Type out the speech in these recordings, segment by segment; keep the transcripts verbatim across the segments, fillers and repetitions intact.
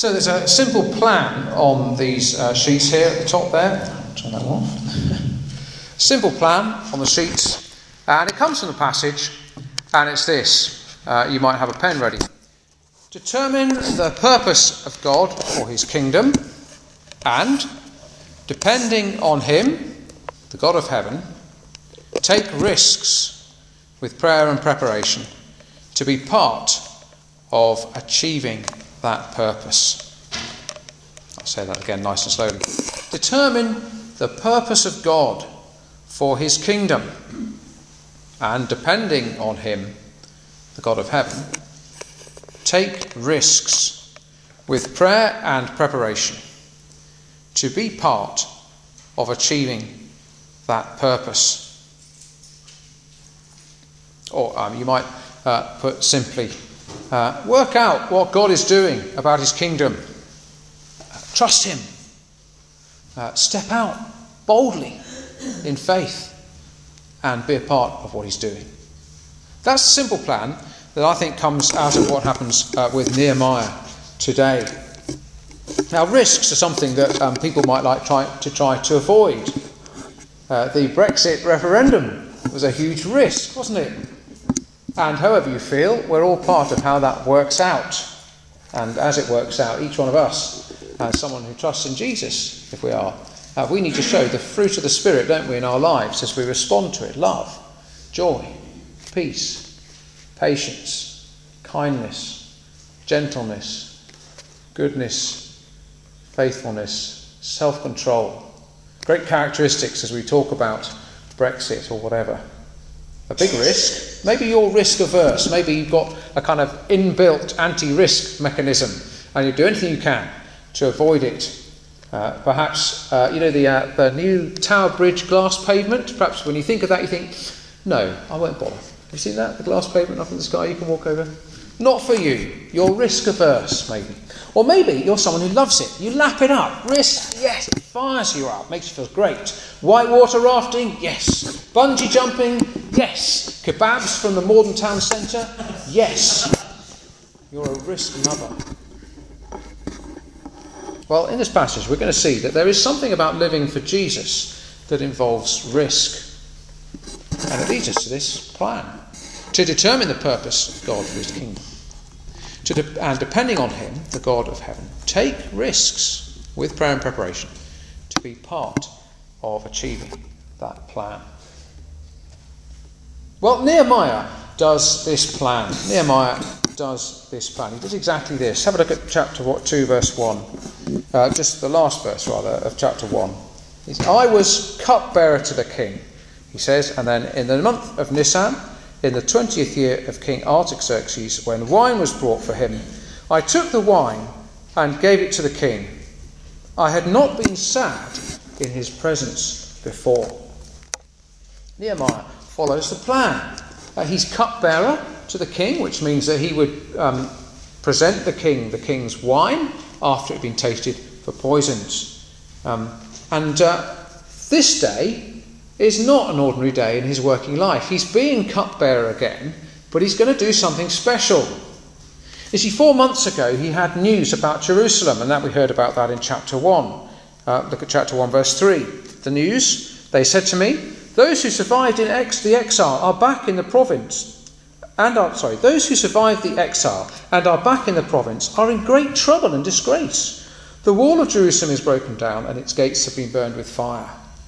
So there's a simple plan on these uh, sheets here at the top there. Turn that off. Simple plan on the sheets, and it comes from the passage, and it's this. Uh, you might have a pen ready. Determine the purpose of God for his kingdom, and, depending on him, the God of heaven, take risks with prayer and preparation to be part of achieving that purpose. I'll say that again nice and slowly. Determine the purpose of God for his kingdom, and depending on him, the God of heaven, take risks with prayer and preparation to be part of achieving that purpose. Or um, you might uh, put simply, uh, work out what God is doing about his kingdom. Uh, trust him. Uh, step out boldly in faith and be a part of what he's doing. That's a simple plan that I think comes out of what happens uh, with Nehemiah today. Now, risks are something that um, people might like try, to try to avoid. Uh, the Brexit referendum was a huge risk, wasn't it? And however you feel, we're all part of how that works out. And as it works out, each one of us, as someone who trusts in Jesus, if we are, uh, we need to show the fruit of the Spirit, don't we, in our lives as we respond to it. Love, joy, peace, patience, kindness, gentleness, goodness, faithfulness, self-control. Great characteristics as we talk about Brexit or whatever. A big risk. Maybe you're risk averse. Maybe you've got a kind of inbuilt anti-risk mechanism and you do anything you can to avoid it. Uh, perhaps, uh, you know, the, uh, the new Tower Bridge glass pavement. Perhaps when you think of that, you think, no, I won't bother. Have you seen that? The glass pavement up in the sky you can walk over? Not for you. You're risk averse, maybe. Or maybe you're someone who loves it. You lap it up. Risk, yes, it fires you up. Makes you feel great. Whitewater rafting, yes. Bungee jumping, yes. Kebabs from the Morden Town Centre, yes. You're a risk lover. Well, in this passage we're going to see that there is something about living for Jesus that involves risk. And it leads us to this plan. To determine the purpose of God for his kingdom. To de- and depending on him, the God of heaven, take risks with prayer and preparation to be part of achieving that plan. Well, Nehemiah does this plan. Nehemiah does this plan. He does exactly this. Have a look at chapter two, verse one. Uh, just the last verse, rather, of chapter one. He says, I was cupbearer to the king, he says, and then in the month of Nisan, in the twentieth year of King Artaxerxes, when wine was brought for him, I took the wine and gave it to the king. I had not been sad in his presence before. Nehemiah follows the plan. Uh, he's cupbearer to the king, which means that he would um, present the king the king's wine after it had been tasted for poisons. Um, and uh, this day is not an ordinary day in his working life. He's being cupbearer again, but he's going to do something special. You see, four months ago he had news about Jerusalem, and that we heard about that in chapter one. Uh, look at chapter one, verse three. The news, they said to me, those who survived in ex- the exile are back in the province, and are, sorry, those who survived the exile and are back in the province are in great trouble and disgrace. The wall of Jerusalem is broken down, and its gates have been burned with fire.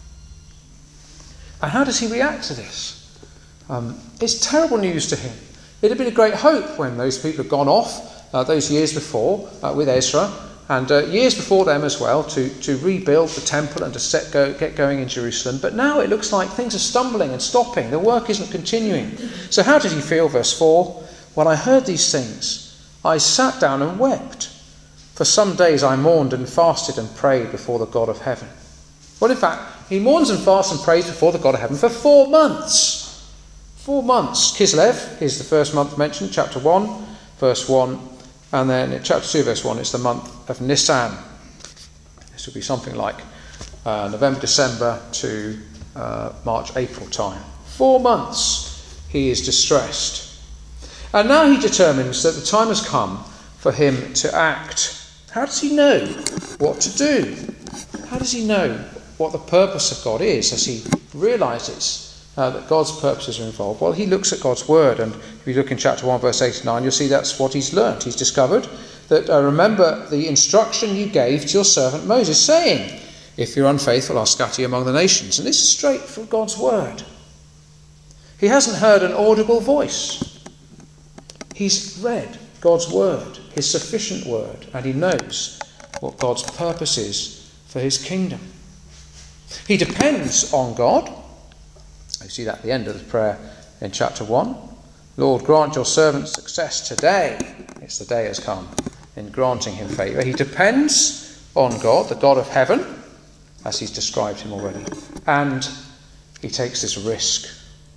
And how does he react to this? Um, it's terrible news to him. It had been a great hope when those people had gone off uh, those years before uh, with Ezra, and uh, years before them as well, to, to rebuild the temple and to set go, get going in Jerusalem. But now it looks like things are stumbling and stopping. The work isn't continuing. So how did he feel? Verse four, when I heard these things, I sat down and wept. For some days I mourned and fasted and prayed before the God of heaven. Well, in fact, he mourns and fasts and prays before the God of heaven for four months. Four months. Kislev is the first month mentioned, chapter one, verse one. And then in chapter two, verse one, it's the month of Nisan. This would be something like uh, November, December to uh, March, April time. Four months he is distressed. And now he determines that the time has come for him to act. How does he know what to do? How does he know what the purpose of God is as he realises uh, that God's purposes are involved? Well, he looks at God's word, and if you look in chapter one, verse eight and nine, you'll see that's what he's learned. He's discovered that, uh, remember the instruction you gave to your servant Moses, saying, if you're unfaithful, I'll scatter you among the nations. And this is straight from God's word. He hasn't heard an audible voice. He's read God's word, his sufficient word, and he knows what God's purpose is for his kingdom. He depends on God. You see that at the end of the prayer in chapter one. Lord, grant your servant success today. It's the day has come in granting him favour. He depends on God, the God of heaven, as he's described him already. And he takes this risk.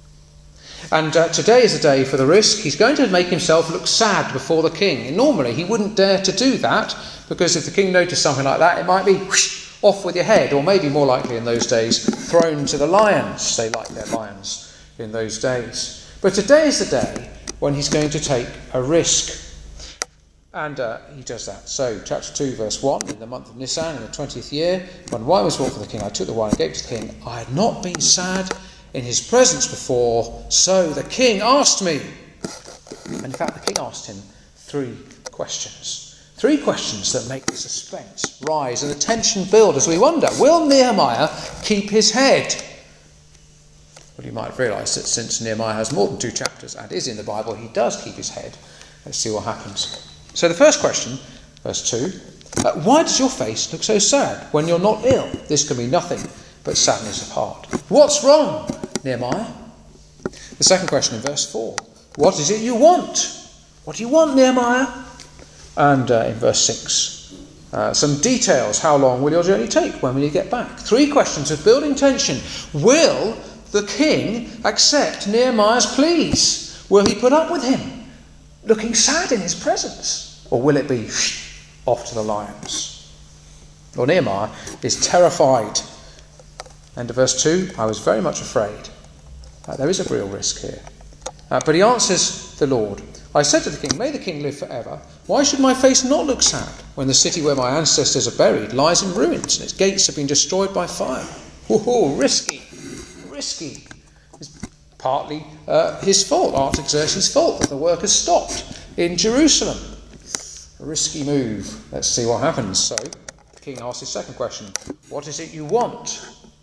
And uh, today is a day for the risk. He's going to make himself look sad before the king. And normally he wouldn't dare to do that, because if the king noticed something like that, it might be whoosh, off with your head, or maybe more likely in those days, thrown to the lions. They liked their lions in those days. But today is the day when he's going to take a risk. And uh, he does that. So, chapter two, verse one, in the month of Nisan, in the twentieth year, when wine was brought for the king, I took the wine and gave it to the king. I had not been sad in his presence before, so the king asked me. And in fact, the king asked him three questions. Three questions that make the suspense rise and the tension build as we wonder, will Nehemiah keep his head? Well, you might have realised that since Nehemiah has more than two chapters and is in the Bible, he does keep his head. Let's see what happens. So the first question, verse two, uh, why does your face look so sad when you're not ill? This can be nothing but sadness of heart. What's wrong, Nehemiah? The second question in verse four, what is it you want? What do you want, Nehemiah? And uh, in verse six, uh, some details. How long will your journey take? When will you get back? Three questions of building tension. Will the king accept Nehemiah's pleas? Will he put up with him looking sad in his presence? Or will it be shh, off to the lions? Well, Nehemiah is terrified. End of verse two, I was very much afraid. Uh, there is a real risk here. Uh, but he answers the Lord. I said to the king, may the king live forever. Why should my face not look sad when the city where my ancestors are buried lies in ruins and its gates have been destroyed by fire? Whoa, risky, risky. It's partly uh, his fault, Artaxerxes' fault, that the work has stopped in Jerusalem. A risky move. Let's see what happens. So the king asks his second question. What is it you want?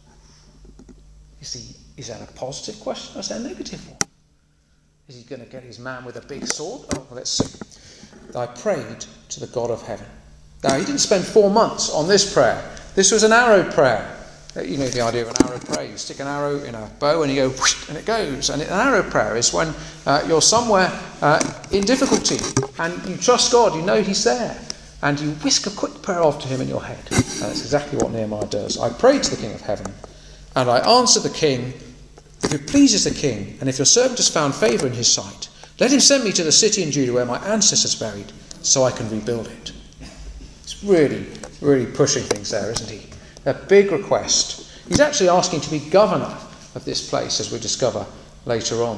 You see, is that a positive question or is that a negative one? Is he going to get his man with a big sword? Oh, well, let's see. I prayed to the God of heaven. Now, he didn't spend four months on this prayer. This was an arrow prayer. You know the idea of an arrow prayer. You stick an arrow in a bow and you go whoosh, and it goes. And an arrow prayer is when uh, you're somewhere uh, in difficulty and you trust God, you know he's there, and you whisk a quick prayer off to him in your head. And that's exactly what Nehemiah does. I prayed to the King of heaven, and I answered the king, if it pleases the king, and if your servant has found favour in his sight, let him send me to the city in Judah where my ancestors are buried, so I can rebuild it. It's really, really pushing things there, isn't he? A big request. He's actually asking to be governor of this place, as we discover later on.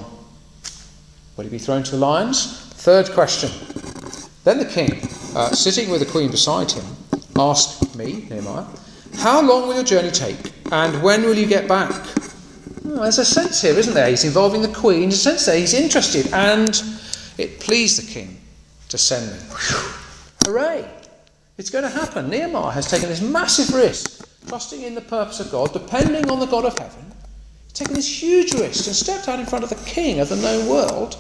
Will he be thrown to the lions? Third question. Then the king, uh, sitting with the queen beside him, asked me, Nehemiah, how long will your journey take, and when will you get back? Well, there's a sense here, isn't there? He's involving the queen. There's a sense there he's interested, and it pleased the king to send me. Hooray! It's going to happen. Nehemiah has taken this massive risk, trusting in the purpose of God, depending on the God of heaven. He's taken this huge risk and stepped out in front of the king of the known world,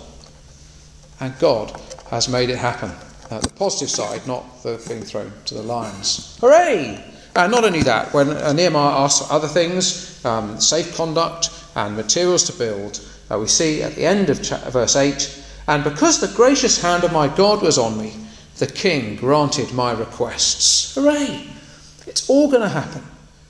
and God has made it happen. Uh, the positive side, not the being thrown to the lions. Hooray! And not only that, when uh, Nehemiah asks for other things, um, safe conduct and materials to build, uh, we see at the end of cha- verse eight, and because the gracious hand of my God was on me, the king granted my requests. Hooray! It's all going to happen,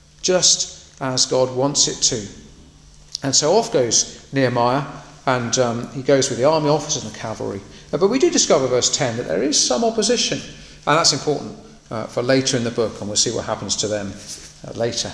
just as God wants it to. And so off goes Nehemiah, and um, he goes with the army officers and the cavalry. Uh, but we do discover, verse ten, that there is some opposition, and that's important uh, for later in the book, and we'll see what happens to them uh, later.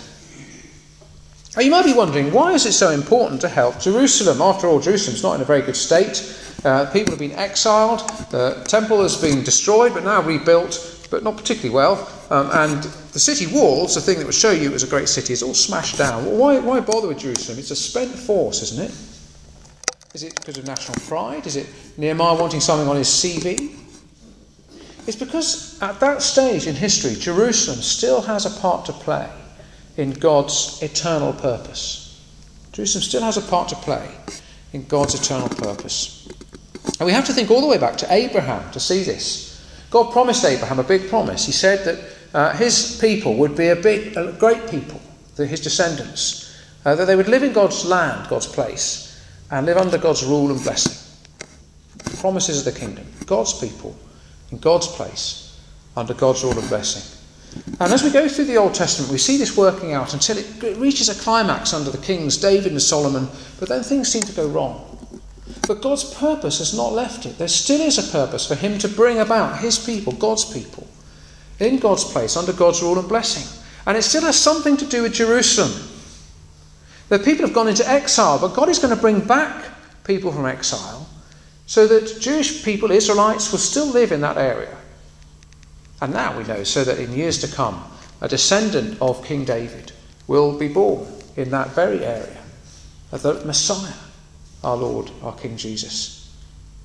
Now, you might be wondering, why is it so important to help Jerusalem? After all, Jerusalem's not in a very good state. Uh, people have been exiled, the temple has been destroyed, but now rebuilt. but not particularly well. Um, and the city walls, the thing that would show you it was a great city, is all smashed down. Well, why, why bother with Jerusalem? It's a spent force, isn't it? Is it because of national pride? Is it Nehemiah wanting something on his C V? It's because at that stage in history, Jerusalem still has a part to play in God's eternal purpose. Jerusalem still has a part to play in God's eternal purpose. And we have to think all the way back to Abraham to see this. God promised Abraham a big promise. He said that uh, his people would be a big, a great people, that his descendants, uh, that they would live in God's land, God's place, and live under God's rule and blessing. The promises of the kingdom, God's people in God's place, under God's rule and blessing. And as we go through the Old Testament, we see this working out until it reaches a climax under the kings David and Solomon, but then things seem to go wrong. But God's purpose has not left it. There still is a purpose for him to bring about his people, God's people, in God's place, under God's rule and blessing. And it still has something to do with Jerusalem. The people have gone into exile, but God is going to bring back people from exile so that Jewish people, Israelites, will still live in that area. And now we know, so that in years to come, a descendant of King David will be born in that very area, the Messiah, our Lord, our King Jesus.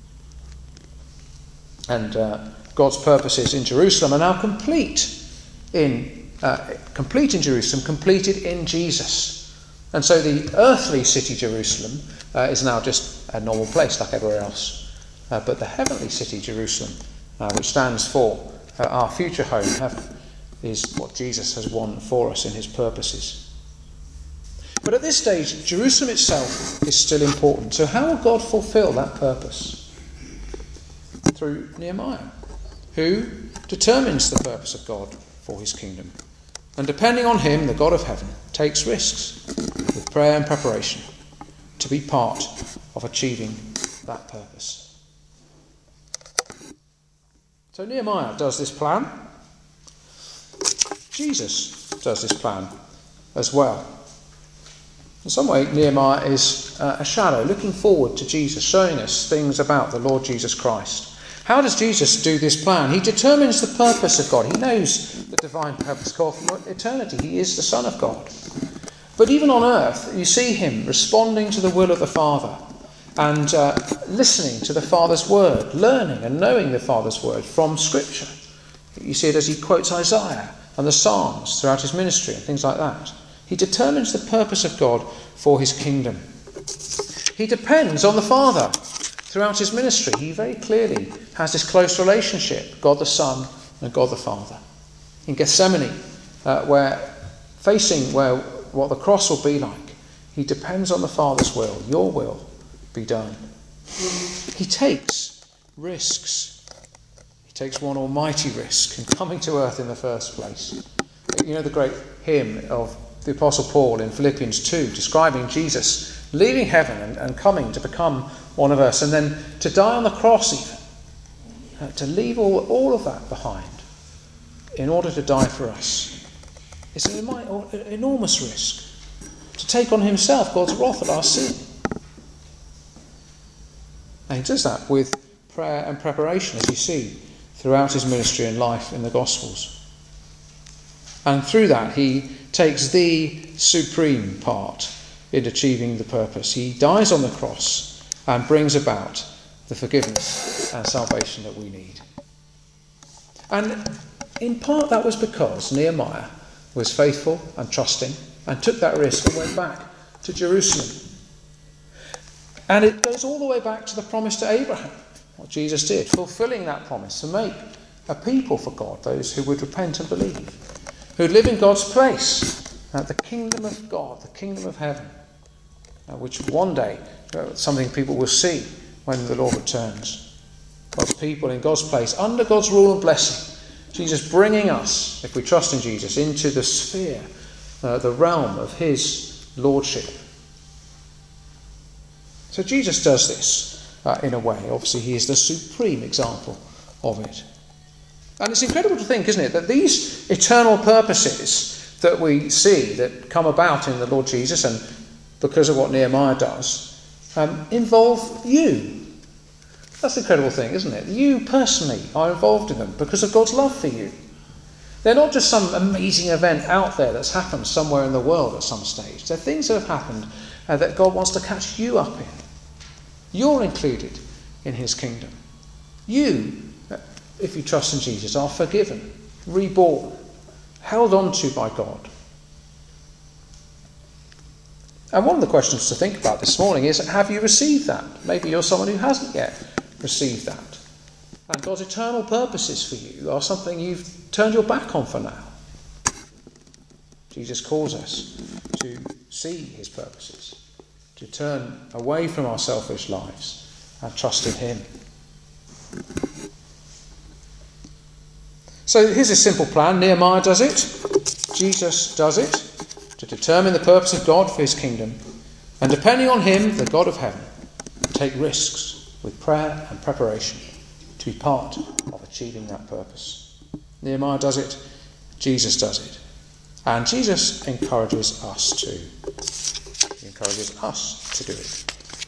And uh, God's purposes in Jerusalem are now complete in uh, complete in Jerusalem, completed in Jesus. And so the earthly city Jerusalem uh, is now just a normal place like everywhere else. Uh, but the heavenly city Jerusalem, uh, which stands for uh, our future home, heaven, is what Jesus has won for us in his purposes. But at this stage, Jerusalem itself is still important. So how will God fulfill that purpose? Through Nehemiah, who determines the purpose of God for his kingdom. And depending on him, the God of heaven, takes risks with prayer and preparation to be part of achieving that purpose. So Nehemiah does this plan. Jesus does this plan as well. In some way, Nehemiah is uh, a shadow looking forward to Jesus, showing us things about the Lord Jesus Christ. How does Jesus do this plan? He determines the purpose of God. He knows the divine purpose of God from eternity. He is the Son of God. But even on earth, you see him responding to the will of the Father and uh, listening to the Father's word, learning and knowing the Father's word from Scripture. You see it as he quotes Isaiah and the Psalms throughout his ministry and things like that. He determines the purpose of God for his kingdom. He depends on the Father throughout his ministry. He very clearly has this close relationship, God the Son and God the Father. In Gethsemane, uh, where facing where what the cross will be like, he depends on the Father's will. Your will be done. He takes risks. He takes one almighty risk in coming to earth in the first place. You know the great hymn of the Apostle Paul in Philippians two, describing Jesus leaving heaven and, and coming to become one of us, and then to die on the cross even, uh, to leave all, all of that behind in order to die for us. It's an enormous risk to take on himself God's wrath at our sin. And he does that with prayer and preparation, as you see throughout his ministry and life in the Gospels. And through that, he takes the supreme part in achieving the purpose. He dies on the cross and brings about the forgiveness and salvation that we need. And in part that was because Nehemiah was faithful and trusting and took that risk and went back to Jerusalem. And it goes all the way back to the promise to Abraham, what Jesus did, fulfilling that promise to make a people for God, those who would repent and believe, who would live in God's place, uh, the kingdom of God, the kingdom of heaven, uh, which one day, uh, something people will see when the Lord returns. God's people in God's place, under God's rule and blessing. Jesus bringing us, if we trust in Jesus, into the sphere, uh, the realm of his lordship. So Jesus does this uh, in a way. Obviously, he is the supreme example of it. And it's incredible to think, isn't it, that these eternal purposes that we see that come about in the Lord Jesus, and because of what Nehemiah does, um, involve you. That's the incredible thing, isn't it? You personally are involved in them because of God's love for you. They're not just some amazing event out there that's happened somewhere in the world at some stage. They're things that have happened uh, that God wants to catch you up in. You're included in his kingdom. You, if you trust in Jesus, are forgiven, reborn, held on to by God. And one of the questions to think about this morning is, have you received that? Maybe you're someone who hasn't yet received that. And God's eternal purposes for you are something you've turned your back on for now. Jesus calls us to see his purposes, to turn away from our selfish lives and trust in him. So here's a simple plan. Nehemiah does it. Jesus does it, to determine the purpose of God for his kingdom, and depending on him, the God of heaven, take risks with prayer and preparation to be part of achieving that purpose. Nehemiah does it, Jesus does it, and Jesus encourages us to. He encourages us to do it.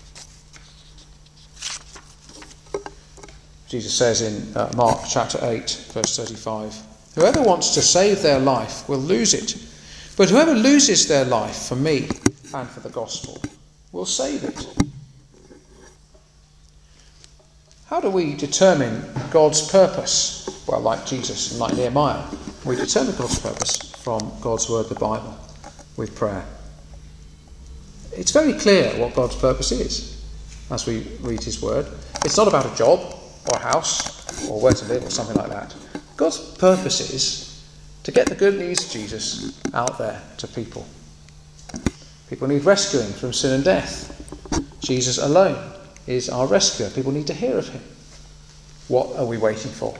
Jesus says in uh, Mark chapter eight, verse thirty-five, "Whoever wants to save their life will lose it, but whoever loses their life for me and for the gospel will save it." How do we determine God's purpose? Well, like Jesus and like Nehemiah, we determine God's purpose from God's word, the Bible, with prayer. It's very clear what God's purpose is as we read his word. It's not about a job or a house or where to live or something like that. God's purpose is to get the good news of Jesus out there to people. People need rescuing from sin and death. Jesus alone is our rescuer. People need to hear of him. What are we waiting for?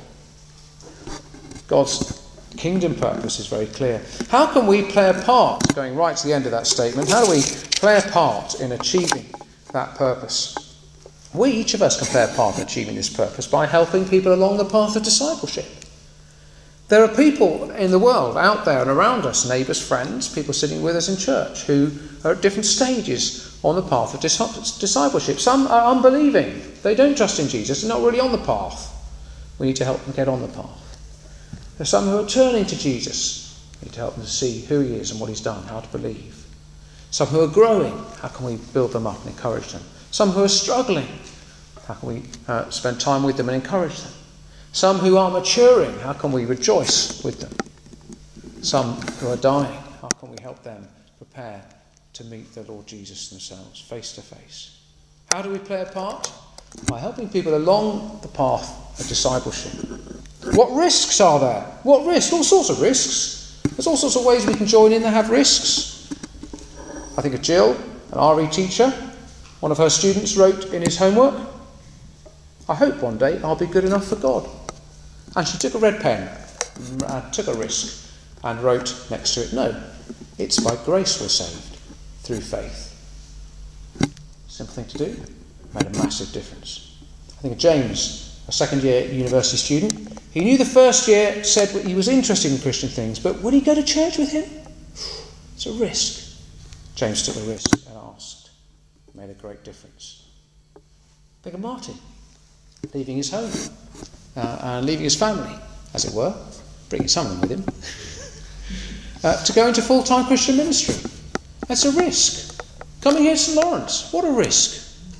God's kingdom purpose is very clear. How can we play a part, going right to the end of that statement, how do we play a part in achieving that purpose? We, each of us, can play a part in achieving this purpose by helping people along the path of discipleship. There are people in the world out there and around us, neighbours, friends, people sitting with us in church, who are at different stages on the path of discipleship. Some are unbelieving. They don't trust in Jesus. They're not really on the path. We need to help them get on the path. There are some who are turning to Jesus. We need to help them to see who he is and what he's done, how to believe. Some who are growing. How can we build them up and encourage them? Some who are struggling. How can we uh, spend time with them and encourage them? Some who are maturing. How can we rejoice with them? Some who are dying. How can we help them prepare to meet the Lord Jesus themselves, face to face? How do we play a part? By helping people along the path of discipleship. What risks are there? What risks? All sorts of risks. There's all sorts of ways we can join in that have risks. I think of Jill, an R E teacher. One of her students wrote in his homework, "I hope one day I'll be good enough for God." And she took a red pen, and took a risk, and wrote next to it, "No, it's by grace we're saved, through faith." Simple thing to do, made a massive difference. I think of James, a second year university student. He knew the first year said he was interested in Christian things, but would he go to church with him? It's a risk. James took a risk and asked. It made a great difference. Think of Martin, leaving his home uh, and leaving his family, as it were, bringing some of them with him, uh, to go into full-time Christian ministry. That's a risk. Coming here to St Lawrence, what a risk.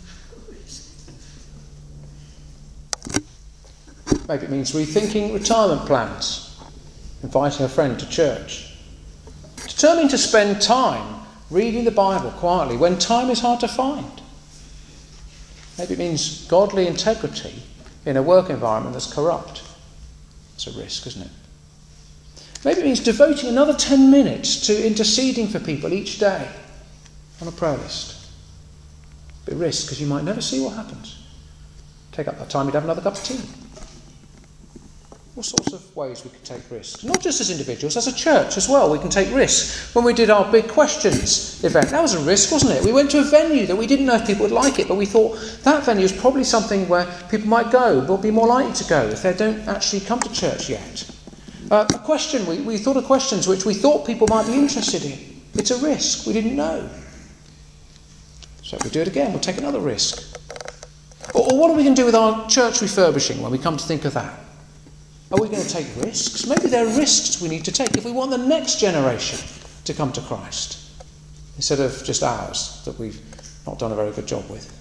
Maybe it means rethinking retirement plans, inviting a friend to church, determining to spend time reading the Bible quietly when time is hard to find. Maybe it means godly integrity in a work environment that's corrupt. It's a risk, isn't it? Maybe it means devoting another ten minutes to interceding for people each day on a prayer list. Bit of risk because you might never see what happens. Take up that time, you'd have another cup of tea. All sorts of ways we could take risks. Not just as individuals, as a church as well, we can take risks. When we did our Big Questions event, that was a risk, wasn't it? We went to a venue that we didn't know if people would like it, but we thought that venue is probably something where people might go, they'll be more likely to go if they don't actually come to church yet. Uh, a question, we, we thought of questions which we thought people might be interested in. It's a risk, we didn't know. So if we do it again, we'll take another risk. Or, or what are we going to do with our church refurbishing when we come to think of that? Are we going to take risks? Maybe there are risks we need to take if we want the next generation to come to Christ, instead of just ours that we've not done a very good job with.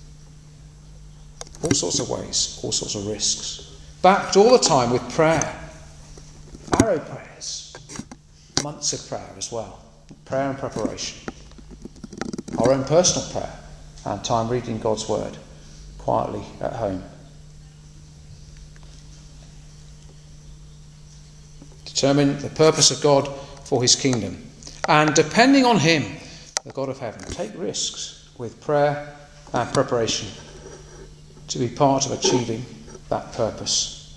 All sorts of ways, all sorts of risks. Backed all the time with prayer. Arrow prayers. Months of prayer as well. Prayer and preparation. Our own personal prayer and time reading God's word quietly at home. Determine the purpose of God for his kingdom. And depending on him, the God of heaven, take risks with prayer and preparation to be part of achieving that purpose.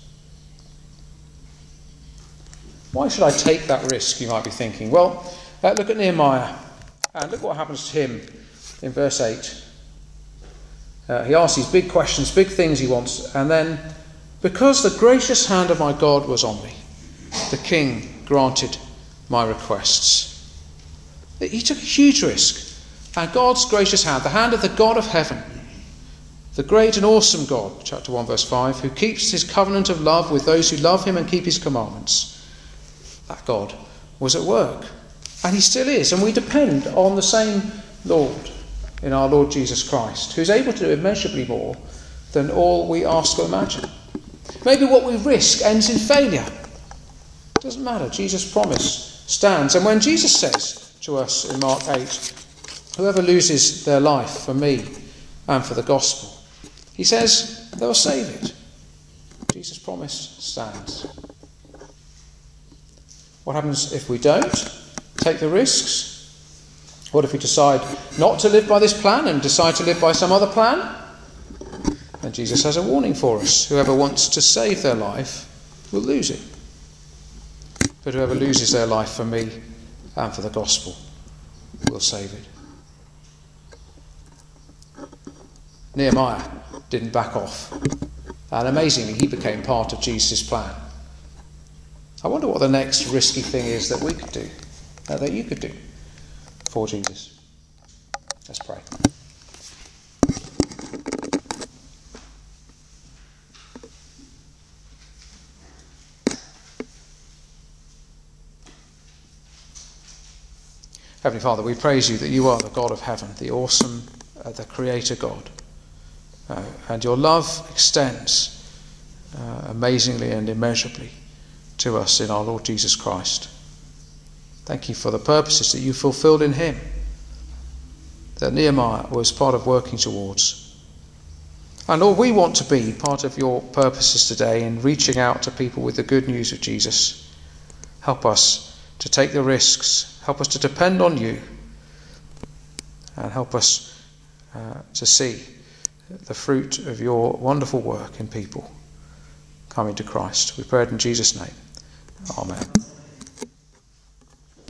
Why should I take that risk, you might be thinking? Well, uh, look at Nehemiah and look what happens to him in verse eight. Uh, he asks these big questions, big things he wants, and then, because the gracious hand of my God was on me, the king granted my requests. He took a huge risk, and God's gracious hand, the hand of the God of heaven, the great and awesome God, chapter one verse five, who keeps his covenant of love with those who love him and keep his commandments. That God was at work, and he still is, and we depend on the same Lord in our Lord Jesus Christ, who is able to do immeasurably more than all we ask or imagine. Maybe what we risk ends in failure. It doesn't matter. Jesus' promise stands. And when Jesus says to us in Mark eight, whoever loses their life for me and for the gospel, he says they'll save it. Jesus' promise stands. What happens if we don't take the risks? What if we decide not to live by this plan and decide to live by some other plan? And Jesus has a warning for us. Whoever wants to save their life will lose it. But whoever loses their life for me and for the gospel will save it. Nehemiah didn't back off. And amazingly, he became part of Jesus' plan. I wonder what the next risky thing is that we could do, uh, that you could do for Jesus. Let's pray. Heavenly Father, we praise you that you are the God of heaven, the awesome, uh, the Creator God. Uh, and your love extends uh, amazingly and immeasurably to us in our Lord Jesus Christ. Thank you for the purposes that you fulfilled in him, that Nehemiah was part of working towards. And Lord, we want to be part of your purposes today in reaching out to people with the good news of Jesus. Help us to take the risks. Help us to depend on you. And help us uh, to see the fruit of your wonderful work in people coming to Christ. We pray it in Jesus' name. Amen.